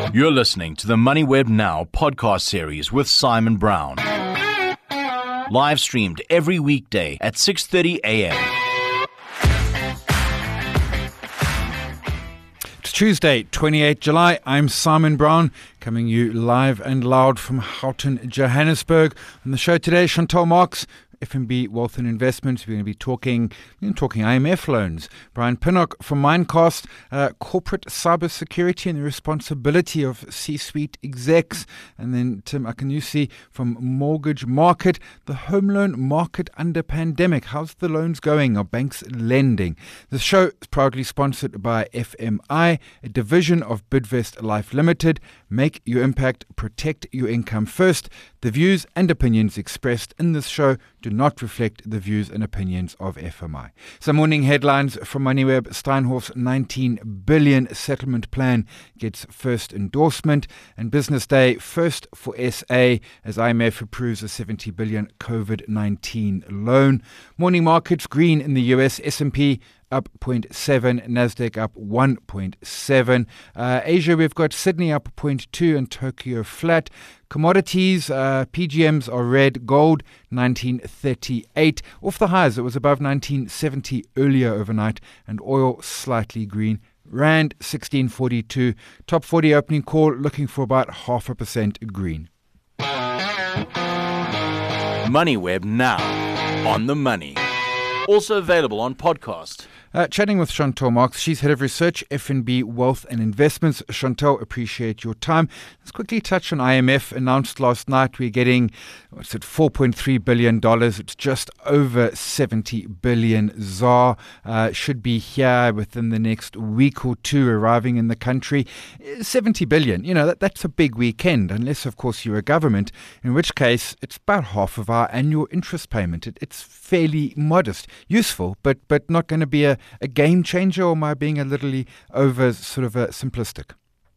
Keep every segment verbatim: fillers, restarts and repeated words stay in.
You're listening to the MoneyWeb Now podcast series with Simon Brown. Live streamed every weekday at six thirty a.m. It's Tuesday, twenty-eighth of July. I'm Simon Brown, coming you live and loud from Houghton, Johannesburg. On the show today, Chantal Marx, F N B Wealth and Investments. We're going to be talking, we're talking I M F loans. Brian Pinnock from Mimecast, uh, corporate cybersecurity and the responsibility of C-suite execs. And then Tim Akanusi from Mortgage Market, the home loan market under pandemic. How's the loans going? Are banks lending? The show is proudly sponsored by F M I, a division of Bidvest Life Limited. Make your impact, protect your income first. The views and opinions expressed in this show do not reflect the views and opinions of F M I. Some morning headlines from MoneyWeb. Steinhoff's nineteen billion settlement plan gets first endorsement, and Business Day first for S A as I M F approves a seventy billion COVID nineteen loan. Morning markets green in the U S. S and P up zero point seven, Nasdaq up one point seven. Uh, Asia, we've got Sydney up zero point two and Tokyo flat. Commodities, uh, P G Ms are red. Gold, nineteen thirty-eight. Off the highs, it was above nineteen seventy earlier overnight. And oil slightly green. Rand, sixteen forty-two. Top forty opening call, looking for about half a percent green. MoneyWeb Now, on the money. Also available on podcast. Uh, chatting with Chantal Marx, she's head of research, F N B Wealth and Investments. Chantal, appreciate your time. Let's quickly touch on I M F. Announced last night we're getting, what's it, four point three billion dollars. It's just over seventy billion Z A R. Uh, should be here within the next week or two, arriving in the country. seventy billion, you know, that, that's a big weekend, unless, of course, you're a government, in which case it's about half of our annual interest payment. It, it's fairly modest, useful, but, but not going to be a a game changer, or am I being a little over sort of uh, simplistic?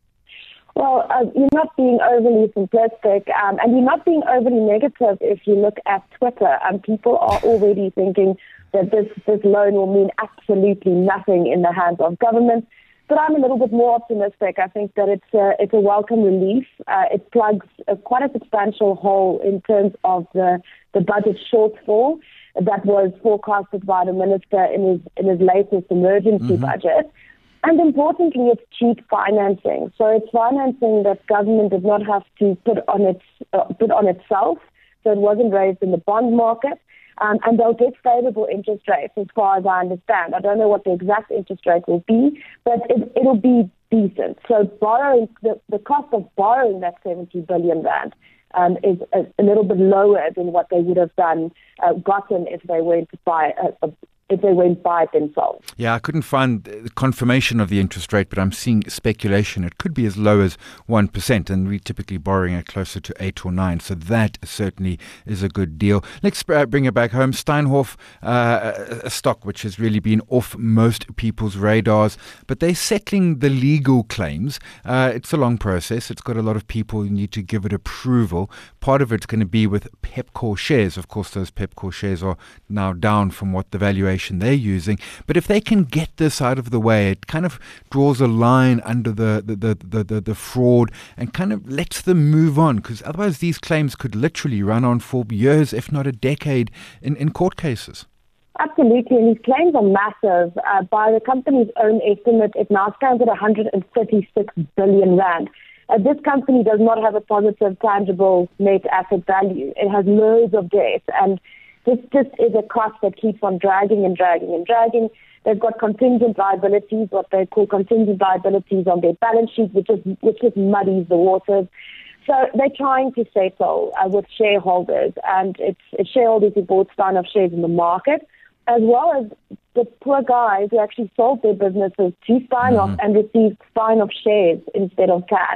Well, uh, you're not being overly simplistic, um, and you're not being overly negative if you look at Twitter. Um, people are already thinking that this, this loan will mean absolutely nothing in the hands of government. But I'm a little bit more optimistic. I think that it's a, it's a welcome relief. Uh, it plugs a, quite a substantial hole in terms of the, the budget shortfall that was forecasted by the minister in his in his latest emergency mm-hmm. budget. And importantly, it's cheap financing. So it's financing that government did not have to put on its uh, put on itself. So it wasn't raised in the bond market. Um, and they'll get favorable interest rates, as far as I understand. I don't know what the exact interest rate will be, but it, it'll be decent. So borrowing the, the cost of borrowing that seventy billion rand Um, is a, a little bit lower than what they would have done uh, gotten if they went to buy a, a, if they went buy it themselves. Yeah, I couldn't find the confirmation of the interest rate, but I'm seeing speculation. It could be as low as one percent, and we're typically borrowing at closer to eight or nine. So that certainly is a good deal. Let's bring it back home. Steinhoff, uh, a stock which has really been off most people's radars, but they're settling the legal claims. Uh, it's a long process. It's got a lot of people who need to give it approval. Part of it's going to be with Pepkor shares. Of course, those Pepkor shares are now down from what the valuation they're using. But if they can get this out of the way, it kind of draws a line under the the, the, the, the, the fraud and kind of lets them move on, because otherwise these claims could literally run on for years, if not a decade, in, in court cases. Absolutely, and these claims are massive. Uh, by the company's own estimate, it now stands at one hundred thirty-six billion rand. Uh, this company does not have a positive, tangible net asset value. It has loads of debt, and this just is a cost that keeps on dragging and dragging and dragging. They've got contingent liabilities, what they call contingent liabilities on their balance sheet, which is which just muddies the waters. So they're trying to settle uh, with shareholders, and it's, it's shareholders who bought Steinhoff shares in the market, as well as the poor guys who actually sold their businesses to Steinhoff mm-hmm. and received Steinhoff shares instead of cash.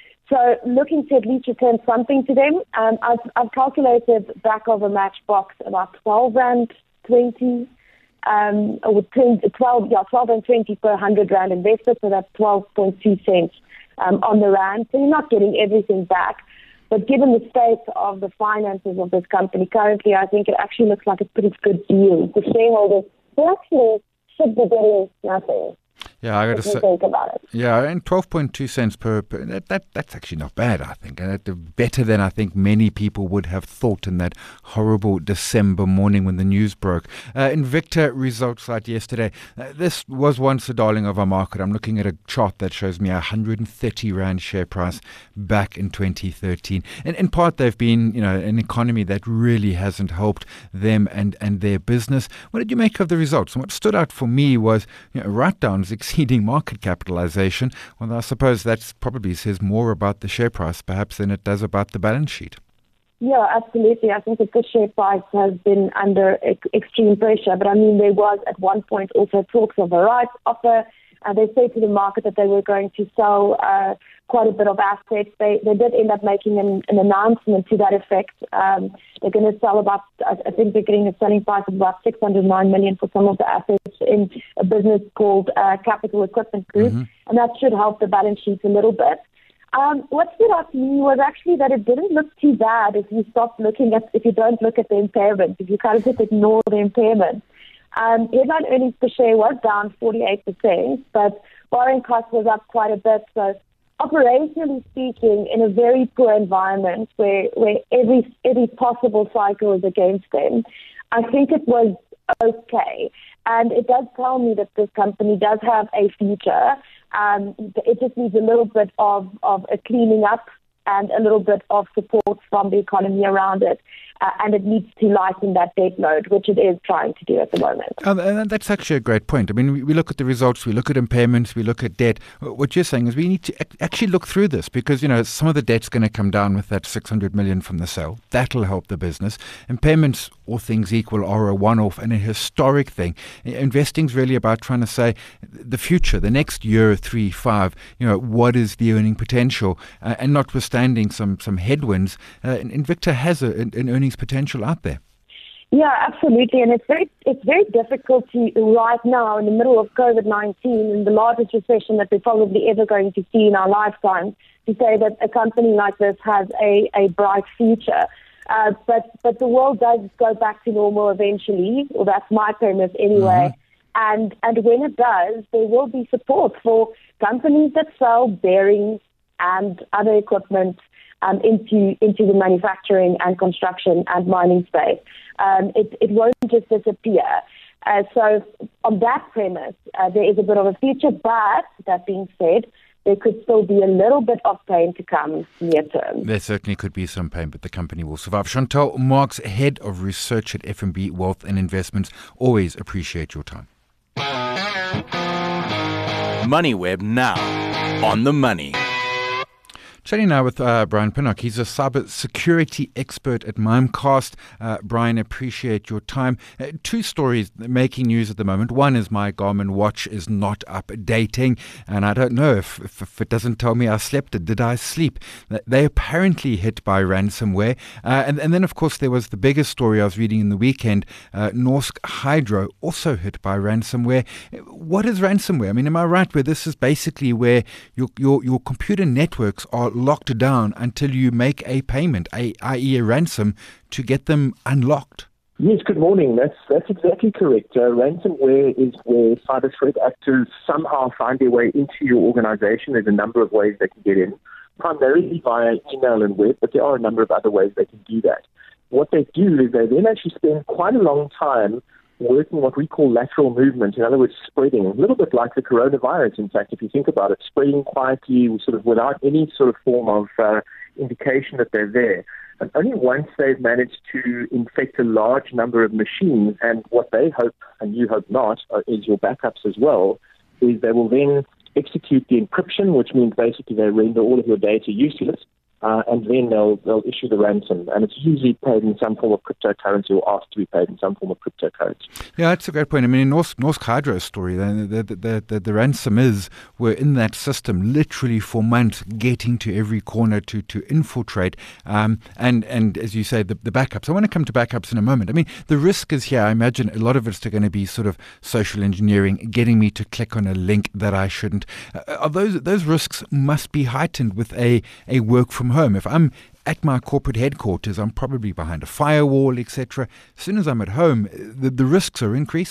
So looking to at least return something to them. Um, I've, I've calculated back of a matchbox about twelve rand twenty, um, or twelve, yeah, twelve and twenty per one hundred rand invested, so that's twelve point two cents um, on the rand. So you're not getting everything back. But given the state of the finances of this company currently, I think it actually looks like a pretty good deal. The shareholders who actually should be getting nothing. Yeah, I got to say, think about it. Yeah, and twelve point two cents per, per that, that that's actually not bad, I think. And that, better than I think many people would have thought in that horrible December morning when the news broke. Uh, Invicta results out yesterday. Uh, this was once a darling of our market. I'm looking at a chart that shows me a one hundred thirty rand share price back in twenty thirteen. And in part, they've been, you know, an economy that really hasn't helped them and, and their business. What did you make of the results? And what stood out for me was, you know, write-downs exceeding market capitalization. Well, I suppose that probably says more about the share price perhaps than it does about the balance sheet. Yeah, absolutely. I think that the share price has been under ex- extreme pressure. But I mean, there was at one point also talks of a rights offer. Uh, they said to the market that they were going to sell uh, quite a bit of assets. They they did end up making an, an announcement to that effect. Um, they're going to sell about, I think they're getting a selling price of about six hundred nine million dollars for some of the assets in a business called uh, Capital Equipment Group. Mm-hmm. And that should help the balance sheet a little bit. Um, what stood out to me was actually that it didn't look too bad if you stop looking at, if you don't look at the impairment, if you kind of just ignore the impairment. Um, headline earnings per share was down forty-eight percent, but borrowing cost was up quite a bit. So operationally speaking, in a very poor environment where, where every every possible cycle is against them, I think it was okay. And it does tell me that this company does have a future. Um, it just needs a little bit of, of a cleaning up and a little bit of support from the economy around it. Uh, and it needs to lighten that debt load, which it is trying to do at the moment. Um, and that's actually a great point. I mean, we, we look at the results, we look at impairments, we look at debt. What you're saying is we need to ac- actually look through this because, you know, some of the debt's going to come down with that six hundred million from the sale. That'll help the business. Impairments, all things equal, are a one-off and a historic thing. Investing's really about trying to say the future, the next year, three, five, you know, what is the earning potential? Uh, and notwithstanding some, some headwinds, uh, Invicta has a, an, an earning potential out there. Yeah, absolutely. And it's very it's very difficult to, right now in the middle of COVID nineteen and the largest recession that we're probably ever going to see in our lifetime, to say that a company like this has a, a bright future. Uh, but but the world does go back to normal eventually, or that's my premise anyway. Mm-hmm. And and when it does, there will be support for companies that sell bearings and other equipment Um, into into the manufacturing and construction and mining space. Um, it, it won't just disappear. Uh, so on that premise, uh, there is a bit of a future, but that being said, there could still be a little bit of pain to come near term. There certainly could be some pain, but the company will survive. Chantal Marx, Head of Research at F N B Wealth and Investments. Always appreciate your time. MoneyWeb now on the money. Chatting now with uh, Brian Pinnock. He's a cyber security expert at Mimecast. Uh, Brian, appreciate your time. Uh, two stories making news at the moment. One is my Garmin watch is not updating, and I don't know if, if, if it doesn't tell me I slept. Did I sleep? They apparently hit by ransomware. Uh, and, and then, of course, there was the biggest story I was reading in the weekend. Uh, Norsk Hydro also hit by ransomware. What is ransomware? I mean, am I right where this is basically where your your, your computer networks are locked down until you make a payment, a, that is a ransom, to get them unlocked? Yes, good morning. That's that's exactly correct. Uh, ransomware is where cyber threat actors somehow find their way into your organization. There's a number of ways they can get in, primarily via email and web, but there are a number of other ways they can do that. What they do is they then actually spend quite a long time working what we call lateral movement, in other words, spreading, a little bit like the coronavirus, in fact, if you think about it, spreading quietly, sort of without any sort of form of uh, indication that they're there. And only once they've managed to infect a large number of machines, and what they hope, and you hope not, uh, is your backups as well, is they will then execute the encryption, which means basically they render all of your data useless. Uh, and then they'll they'll issue the ransom, and it's usually paid in some form of cryptocurrency or asked to be paid in some form of cryptocurrency. Yeah, that's a great point. I mean, in Norsk, Norsk Hydro's story, the the, the, the the ransom is were in that system literally for months, getting to every corner to to infiltrate. Um, and and as you say, the, the backups. I want to come to backups in a moment. I mean, the risk is here. I imagine a lot of it's going to be sort of social engineering, getting me to click on a link that I shouldn't. Uh, those those risks must be heightened with a a work from home. If I'm at my corporate headquarters, I'm probably behind a firewall, et cetera. As soon as I'm at home, the, the risks are increasing.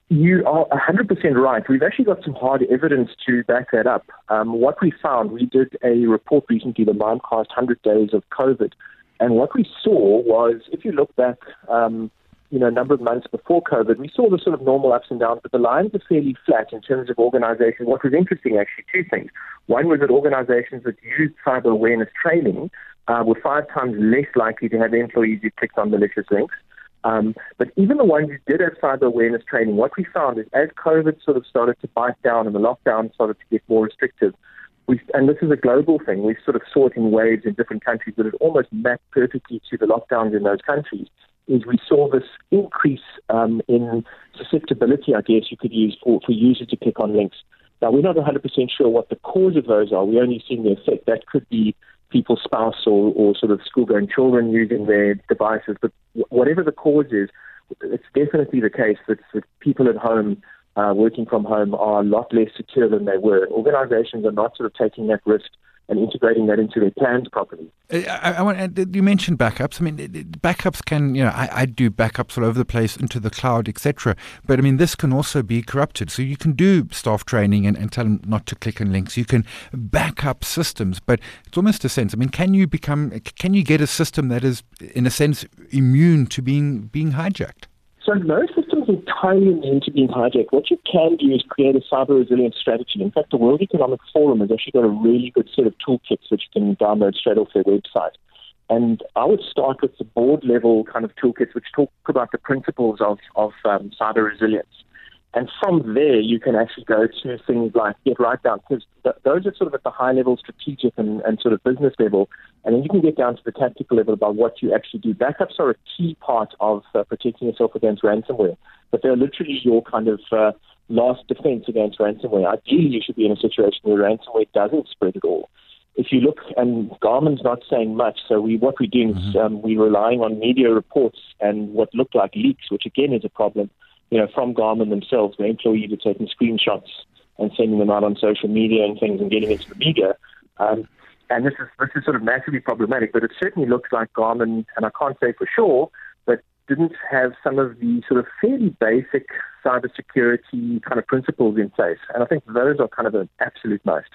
You are one hundred percent right. We've actually got some hard evidence to back that up. Um, what we found, we did a report recently, the Mimecast one hundred Days of COVID, and what we saw was, if you look back, um, you know, a number of months before COVID, we saw the sort of normal ups and downs, but the lines are fairly flat in terms of organizations. What was interesting, actually, two things. One was that organizations that used cyber awareness training uh, were five times less likely to have employees who clicked on malicious links. Um, but even the ones who did have cyber awareness training, what we found is as COVID sort of started to bite down and the lockdown started to get more restrictive, we, and this is a global thing, we sort of saw it in waves in different countries, but it almost mapped perfectly to the lockdowns in those countries, is we saw this increase um, in susceptibility, I guess you could use, for, for users to click on links. Now, we're not one hundred percent sure what the cause of those are. We're only seeing the effect. That could be people's spouse or, or sort of school-going children using their devices. But whatever the cause is, it's definitely the case that, that people at home, uh, working from home, are a lot less secure than they were. Organizations are not sort of taking that risk and integrating that into their plans properly. I, I want. You mentioned backups. I mean, backups can, you know, I, I do backups all over the place into the cloud, et cetera. But I mean, this can also be corrupted. So you can do staff training and, and tell them not to click on links. You can back up systems, but it's almost a sense. I mean, can you become? Can you get a system that is, in a sense, immune to being being hijacked? So no system's entirely immune to being hijacked. What you can do is create a cyber resilience strategy. In fact, the World Economic Forum has actually got a really good set of toolkits which you can download straight off their website. And I would start with the board level kind of toolkits which talk about the principles of, of um, cyber resilience. And from there, you can actually go to things like get right down, because th- those are sort of at the high level, strategic and, and sort of business level. And then you can get down to the tactical level about what you actually do. Backups are a key part of uh, protecting yourself against ransomware, but they're literally your kind of uh, last defense against ransomware. Ideally, you should be in a situation where ransomware doesn't spread at all. If you look, and Garmin's not saying much, so we what we're doing mm-hmm. is um, we're relying on media reports and what look like leaks, which again is a problem. You know, from Garmin themselves, where employees are taking screenshots and sending them out on social media and things and getting into the media. Um, and this is this is sort of massively problematic, but it certainly looks like Garmin, and I can't say for sure, but didn't have some of the sort of fairly basic cybersecurity kind of principles in place. And I think those are kind of an absolute must.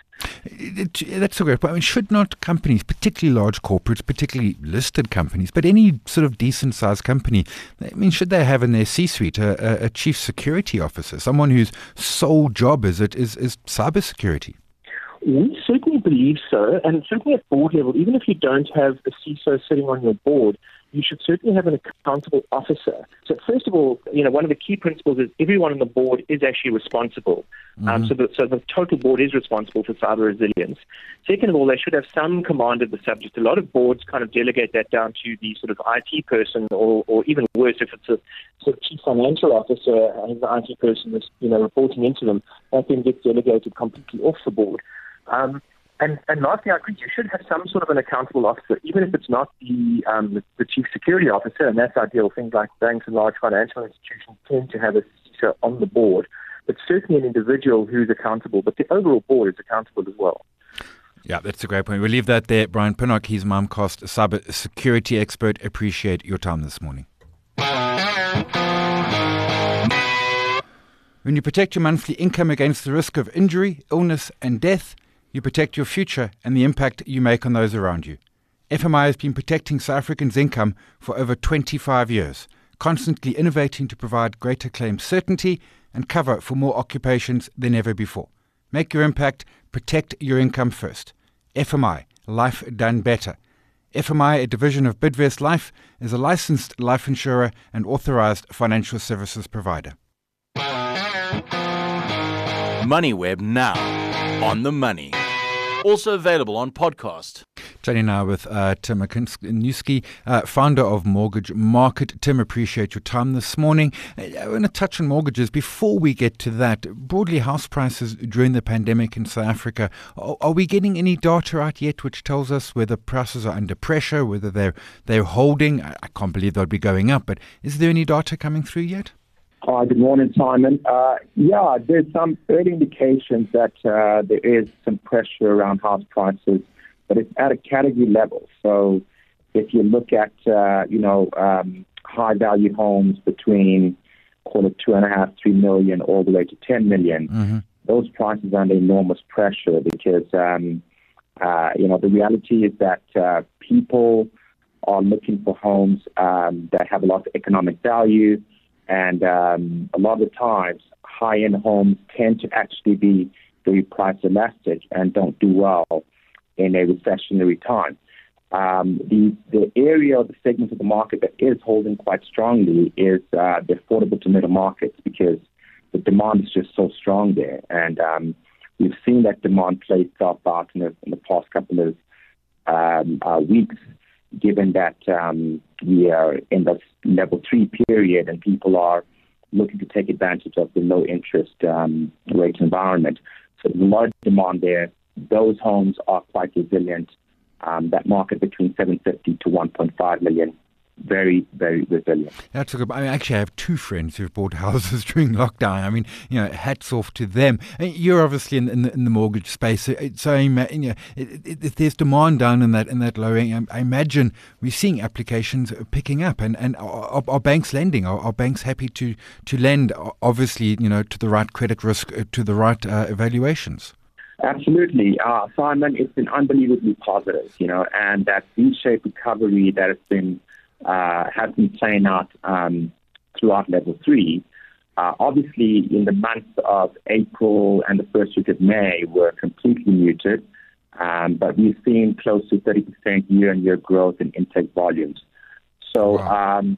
It, it, that's a great point. I mean, should not companies, particularly large corporates, particularly listed companies, but any sort of decent-sized company, I mean, should they have in their C-suite a, a, a chief security officer, someone whose sole job is it is, is cybersecurity? We certainly believe so, and certainly at board level, even if you don't have a C I S O sitting on your board, you should certainly have an accountable officer. So first of all, you know, one of the key principles is everyone on the board is actually responsible. Mm-hmm. Um, so, the, so the total board is responsible for cyber resilience. Second of all, they should have some command of the subject. A lot of boards kind of delegate that down to the sort of I T person, or, or even worse, if it's a sort of chief financial officer and the I T person is, you know, reporting into them, that then gets delegated completely off the board. Um, And, and lastly, I agree, you should have some sort of an accountable officer, even if it's not the, um, the, the chief security officer, and that's ideal. Things like banks and large financial institutions tend to have a C I S O on the board, but certainly an individual who's accountable. But the overall board is accountable as well. Yeah, that's a great point. We'll leave that there. Brian Pinnock, he's Mimecast cyber security expert. Appreciate your time this morning. When you protect your monthly income against the risk of injury, illness and death, you protect your future and the impact you make on those around you. F M I has been protecting South Africans' income for over twenty-five years, constantly innovating to provide greater claim certainty and cover for more occupations than ever before. Make your impact, protect your income first. F M I, life done better. F M I, a division of Bidvest Life, is a licensed life insurer and authorized financial services provider. MoneyWeb now, on the money. Also available on podcast. Chatting now with uh, Tim Akinsky, uh, founder of Mortgage Market. Tim, appreciate your time this morning. I want to touch on mortgages. Before we get to that, broadly house prices during the pandemic in South Africa, are, are we getting any data out yet which tells us whether prices are under pressure, whether they're, they're holding? I, I can't believe they'll be going up, but is there any data coming through yet? Hi, good morning, Simon. Uh, yeah, there's some early indications that uh, there is some pressure around house prices, but it's at a category level. So if you look at, uh, you know, um, high-value homes between call it two and a half, three million, all the way to ten million. Mm-hmm. Those prices are under enormous pressure because, um, uh, you know, the reality is that uh, people are looking for homes um, that have a lot of economic value, and um, a lot of the times, high-end homes tend to actually be very price elastic and don't do well in a recessionary time. Um, the, the area or the segment of the market that is holding quite strongly is uh, the affordable to middle markets, because the demand is just so strong there. And um, we've seen that demand play itself out in the, in the past couple of um, uh, weeks, given that um, we are in the level three period and people are looking to take advantage of the low interest um, rate environment. So there's a lot of demand there. Those homes are quite resilient. Um, that market between seven fifty to one point five million, very, very resilient. That's a good. I mean, actually, I have two friends who've bought houses during lockdown. I mean, you know, hats off to them. And you're obviously in, in, the, in the mortgage space, so, so you know, if there's demand down in that in that low end, I imagine we're seeing applications picking up. And and are, are banks lending? Are, are banks happy to to lend? Obviously, you know, to the right credit risk, to the right uh, evaluations. Absolutely. Uh, Simon, it's been unbelievably positive, you know, and that V-shaped recovery that has been uh, has been playing out um, throughout level three. Uh, obviously, in the months of April and the first week of May were completely muted, um, but we've seen close to thirty percent year-on-year growth in intake volumes. So wow. um,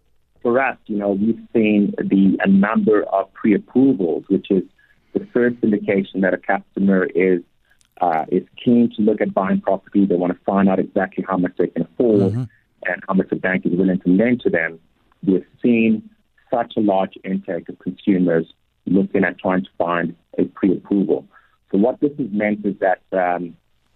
for us, you know, we've seen the a number of pre-approvals, which is the first indication that a customer is uh, is keen to look at buying property. They want to find out exactly how much they can afford mm-hmm. and how much the bank is willing to lend to them. We've seen such a large intake of consumers looking at trying to find a pre-approval. So what this has meant is that um,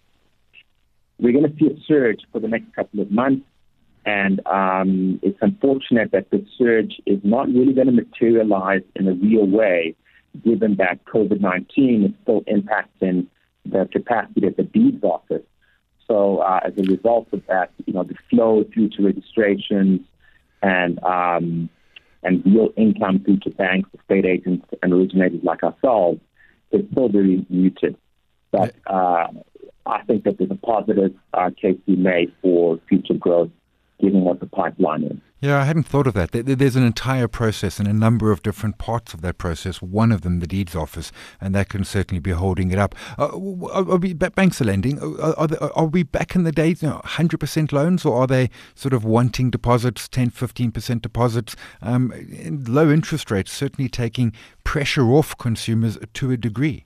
we're going to see a surge for the next couple of months. And um, it's unfortunate that the surge is not really going to materialize in a real way, given that COVID nineteen is still impacting the capacity of the deeds office. So uh, as a result of that, you know, the flow through to registrations and um, and real income through to banks, estate agents, and originators like ourselves is still very muted. But uh, I think that there's a positive uh, case to be made for future growth, given what the pipeline is. Yeah, I hadn't thought of that. There's an entire process and a number of different parts of that process. One of them, the deeds office, and that can certainly be holding it up. Uh, are, are we, banks are lending. Are, are, they, are we back in the days, you know, one hundred percent loans, or are they sort of wanting deposits, ten, fifteen percent deposits? Um, low interest rates certainly taking pressure off consumers to a degree.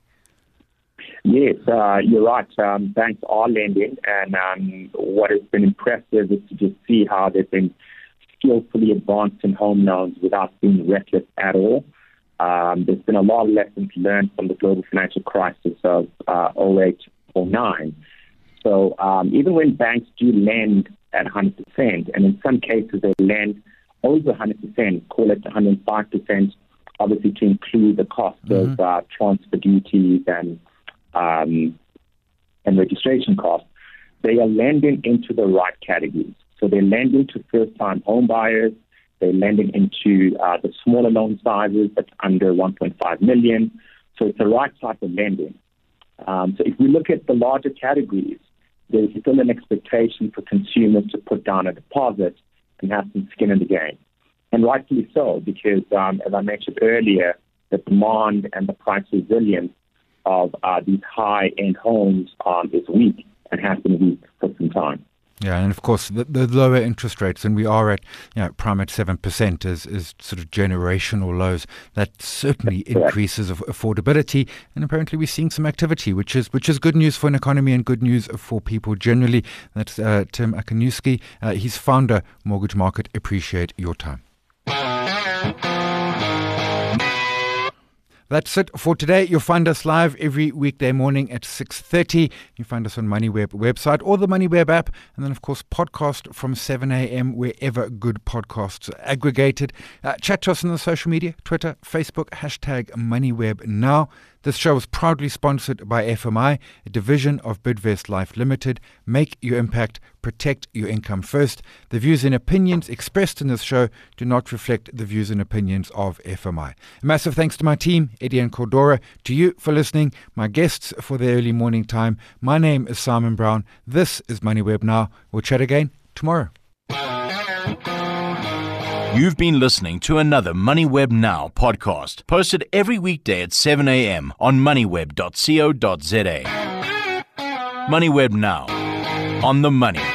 Yes, uh, you're right. Um, banks are lending, and um, what has been impressive is to just see how they've been skillfully advanced in home loans without being reckless at all. Um, there's been a lot of lessons learned from the global financial crisis of uh, oh eight, oh nine. So um, even when banks do lend at one hundred percent, and in some cases they lend over one hundred percent, call it one hundred five percent, obviously to include the cost mm-hmm. of uh, transfer duties and um, and registration costs, they are lending into the right categories. So they're lending to first-time home buyers. They're lending into uh, the smaller loan sizes, that's under one point five million. So it's the right type of lending. Um, so if we look at the larger categories, there's still an expectation for consumers to put down a deposit and have some skin in the game. And rightfully so, because um, as I mentioned earlier, the demand and the price resilience of uh, these high-end homes um, is weak and has been weak for some time. Yeah, and of course, the, the lower interest rates, and we are at, you know, prime at seven percent is, is sort of generational lows. That certainly increases of affordability, and apparently we're seeing some activity, which is which is good news for an economy and good news for people generally. That's uh, Tim Akanuski. Uh, he's founder, Mortgage Market. Appreciate your time. That's it for today. You'll find us live every weekday morning at six thirty. You find us on MoneyWeb website or the MoneyWeb app. And then, of course, podcast from seven a.m. wherever good podcasts are aggregated. Uh, chat to us on the social media, Twitter, Facebook, hashtag MoneyWeb Now. This show was proudly sponsored by F M I, a division of Bidvest Life Limited. Make your impact, protect your income first. The views and opinions expressed in this show do not reflect the views and opinions of F M I. A massive thanks to my team, Eddie and Cordora, to you for listening, my guests for the early morning time. My name is Simon Brown. This is MoneyWeb Now. We'll chat again tomorrow. You've been listening to another MoneyWeb Now podcast, posted every weekday at seven a.m. on moneyweb dot co dot za. MoneyWeb Now, on the money.